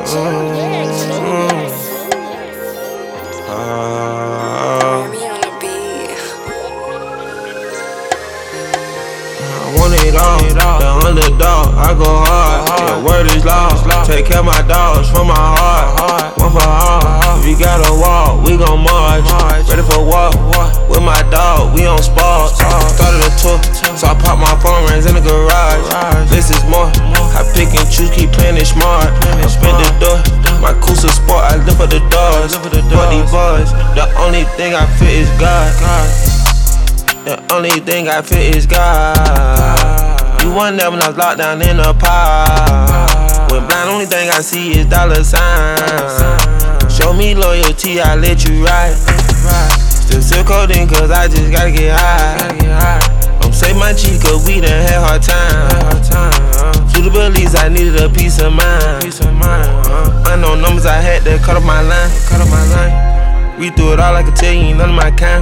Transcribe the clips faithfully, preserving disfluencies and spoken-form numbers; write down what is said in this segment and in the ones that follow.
I want it all, the underdog, I go hard. The word is lost, take care of my dogs from my heart. One for all, if you gotta walk, we gon' march. Ready for walk, with my dog, we on spot. Started a tour, so I pop my phone rings in the garage. This is more, I pick and choose, keep playing it smart. I spin the door, my Coosa Sport, I lift up the doors. Fuck these boys, the only thing I fit is God. The only thing I fit is God. You wasn't there when I was locked down in the pot. When blind, only thing I see is dollar signs. Show me loyalty, I let you ride. Still sip codeine cause I just gotta get high. Don't say my cheek cause we done had hard time. To the beliefs, I needed a peace of mind. Unknown numbers, I had to cut off my line. We threw it all, I could tell you ain't none of my kind.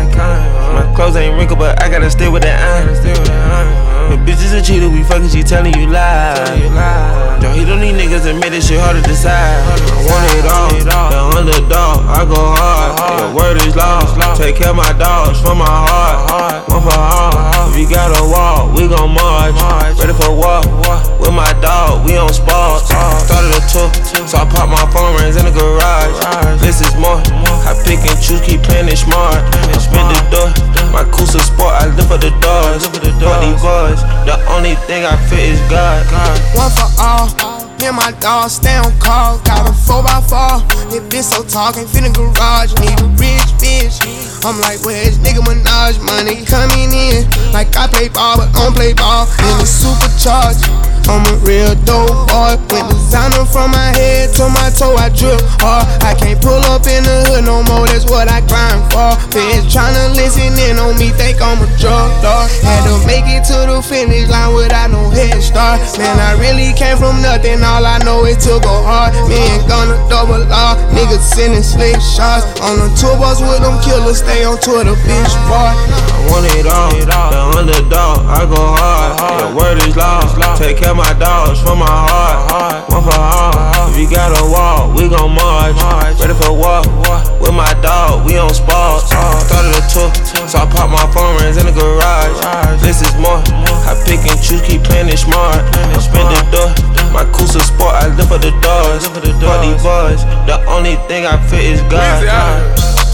My clothes ain't wrinkled, but I gotta stay with that iron. The bitch is a cheater, we fucking, she telling you lies. Don't hit on these niggas and make this shit hard to decide. I want it all, the underdog, I go hard. The word is lost, take care of my dogs from my heart. One for all, if you gotta walk, we gon' march. Ready for walk, with my dog, we on spot. Started a tour, so I pop my phone rings in the garage. This is more, I pick and choose, keep playing it smart. I spin the door, my Coosa Sport, I lift up the doors. Fuck these boys, the only thing I fit is God. One for all, me and my dog stay on call. Got a four by four, this bitch so tall, can't fit in the garage. Need a rich bitch. I'm like, where's nigga Minaj? Money coming in, like I play ball, but I don't play ball. And it's supercharged. I'm a real dope boy. Went designer from my head to my toe, I drip hard. I can't pull up in the hood no more, that's what I grind for. Feds tryna listen in on me, think I'm a drug dog. Had to make it to the finish line without no head start. Man, I really came from nothing, all I know is to go hard. Me ain't gonna double R, niggas sending slick shots. On the tour bus with them killers, stay on tour, the bitch boy. I want it all, the underdog, I go hard. The word is lost, take care of my dogs from my heart. One for all, if you gotta walk, we gon' march. Ready for walk, with my dog, we on spot. Started a tour, so I pop my phone rings in the garage. This is more, I pick and choose, keep playing it smart. I spin the door, my Coosa Sport, I lift up the doors. Fuck these boys, the only thing I fit is God.